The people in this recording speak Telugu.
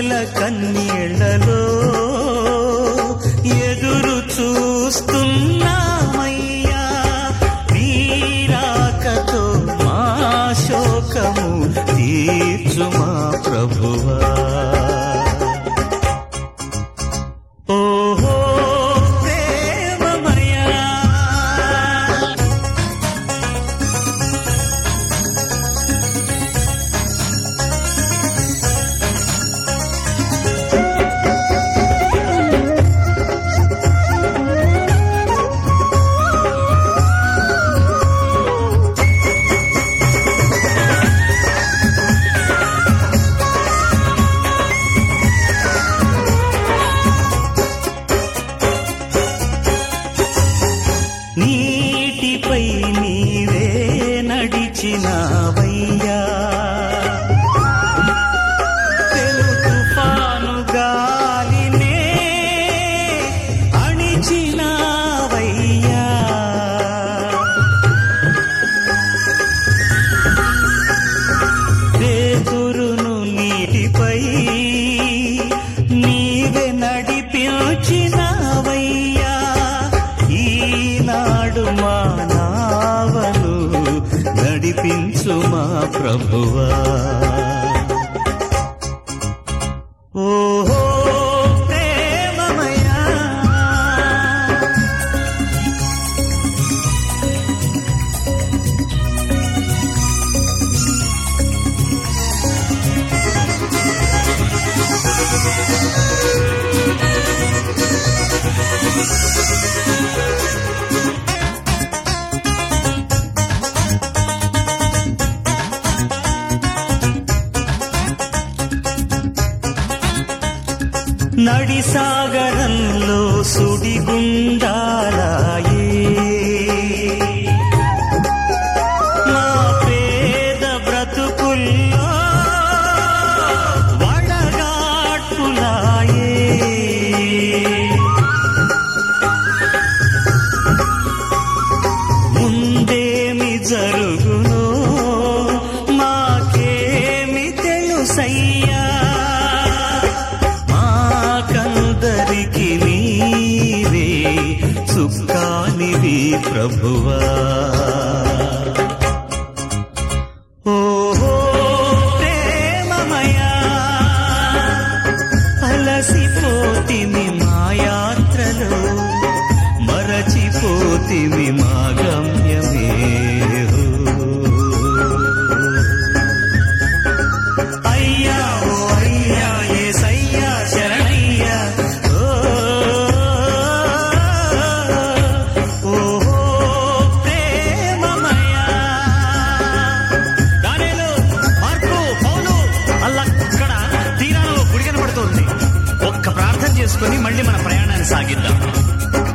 ఆశల కన్నీళ్లలో ఎదురు చూస్తున్నామయ్యా, నీరాకతో మా శోకము తీర్చు మా ప్రభువా. ఓహో ప్రేమమయా, నీటిపై నీవే నడిచినావయ్యా, పెను తుఫాను గాలినే అణిచినావయ్యా. పేతురును నీటిపై నీవే నడిపించినావయ్యా, ఈనాడు మా నావను నడిపించు మా ప్రభువా. ఓహో ప్రేమమయా, నడిసాగరంలో సుడిగుండాలాయే, మా పేద బ్రతుకుల్లో వడగాట్పులాయే. ముందేమి జరుగునో మాకేమి తెలుసయ్యా, మాకందరికి నీవే సుఖానివి ప్రభువా. ఓహో ప్రేమమయా, అలసిపోతిమి మా యాత్రలో, మరచిపోతిమి మా గమ్యమే. అయ్యా ఓ అయ్యా యేసయ్యా శరణయ్యా, ఓహో ప్రేమమయా. దానియేలు, మార్కు, పౌలు అల్లక్కడ తీరాలో గుడి కనబడుతోంది. ఒక్క ప్రార్థన చేసుకుని మళ్ళీ మన ప్రయాణాన్ని సాగిద్దాం.